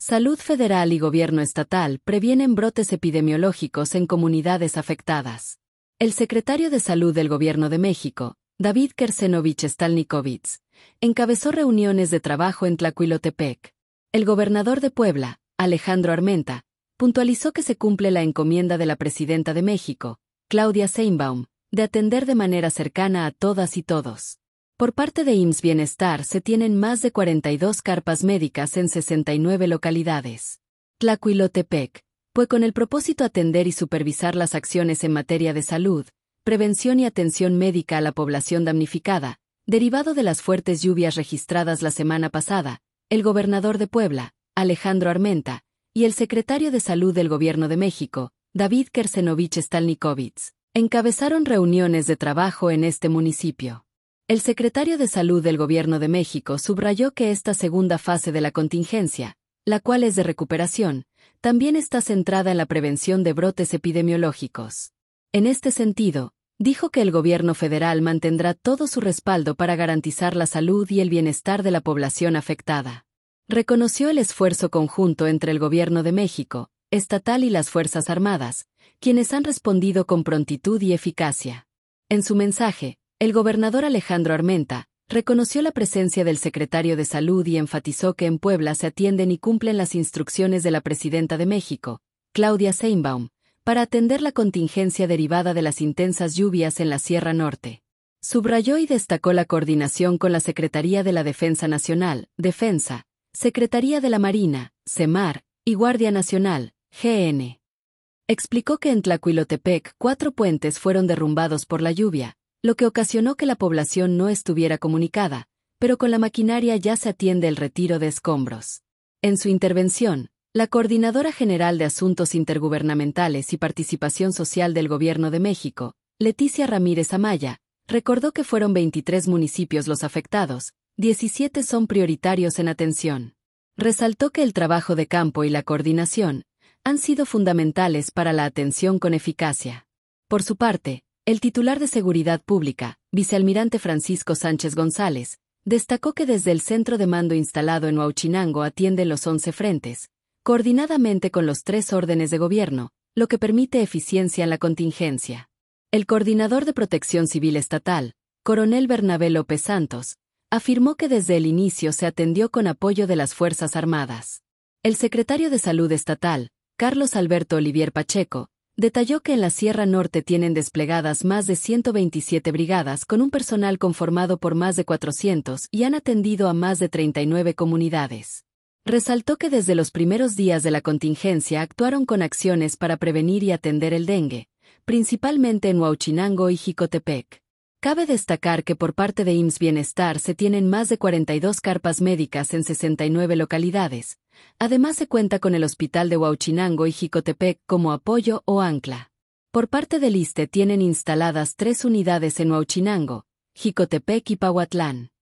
Salud Federal y Gobierno Estatal previenen brotes epidemiológicos en comunidades afectadas. El secretario de Salud del Gobierno de México, David Kersenovich Stalnikovitz, encabezó reuniones de trabajo en Tlahuilotepec. El gobernador de Puebla, Alejandro Armenta, puntualizó que se cumple la encomienda de la presidenta de México, Claudia Sheinbaum, de atender de manera cercana a todas y todos. Por parte de IMSS Bienestar se tienen más de 42 carpas médicas en 69 localidades. Tlahuilotepec, pues con el propósito atender y supervisar las acciones en materia de salud, prevención y atención médica a la población damnificada, derivado de las fuertes lluvias registradas la semana pasada, el gobernador de Puebla, Alejandro Armenta, y el secretario de Salud del Gobierno de México, David Kersenovich Stalnikovitz, encabezaron reuniones de trabajo en este municipio. El secretario de Salud del Gobierno de México subrayó que esta segunda fase de la contingencia, la cual es de recuperación, también está centrada en la prevención de brotes epidemiológicos. En este sentido, dijo que el gobierno federal mantendrá todo su respaldo para garantizar la salud y el bienestar de la población afectada. Reconoció el esfuerzo conjunto entre el Gobierno de México, estatal y las Fuerzas Armadas, quienes han respondido con prontitud y eficacia. En su mensaje, el gobernador Alejandro Armenta reconoció la presencia del secretario de Salud y enfatizó que en Puebla se atienden y cumplen las instrucciones de la presidenta de México, Claudia Sheinbaum, para atender la contingencia derivada de las intensas lluvias en la Sierra Norte. Subrayó y destacó la coordinación con la Secretaría de la Defensa Nacional, Defensa, Secretaría de la Marina, SEMAR, y Guardia Nacional, GN. Explicó que en Tlahuilotepec 4 puentes fueron derrumbados por la lluvia, lo que ocasionó que la población no estuviera comunicada, pero con la maquinaria ya se atiende el retiro de escombros. En su intervención, la Coordinadora General de Asuntos Intergubernamentales y Participación Social del Gobierno de México, Leticia Ramírez Amaya, recordó que fueron 23 municipios los afectados, 17 son prioritarios en atención. Resaltó que el trabajo de campo y la coordinación han sido fundamentales para la atención con eficacia. Por su parte, el titular de Seguridad Pública, vicealmirante Francisco Sánchez González, destacó que desde el centro de mando instalado en Huauchinango atienden los 11 frentes, coordinadamente con los 3 órdenes de gobierno, lo que permite eficiencia en la contingencia. El coordinador de Protección Civil Estatal, coronel Bernabé López Santos, afirmó que desde el inicio se atendió con apoyo de las Fuerzas Armadas. El secretario de Salud Estatal, Carlos Alberto Olivier Pacheco, detalló que en la Sierra Norte tienen desplegadas más de 127 brigadas con un personal conformado por más de 400 y han atendido a más de 39 comunidades. Resaltó que desde los primeros días de la contingencia actuaron con acciones para prevenir y atender el dengue, principalmente en Huauchinango y Jicotepec. Cabe destacar que por parte de IMSS Bienestar se tienen más de 42 carpas médicas en 69 localidades. Además se cuenta con el Hospital de Huauchinango y Jicotepec como apoyo o ancla. Por parte del ISSSTE tienen instaladas 3 unidades en Huauchinango, Jicotepec y Pahuatlán.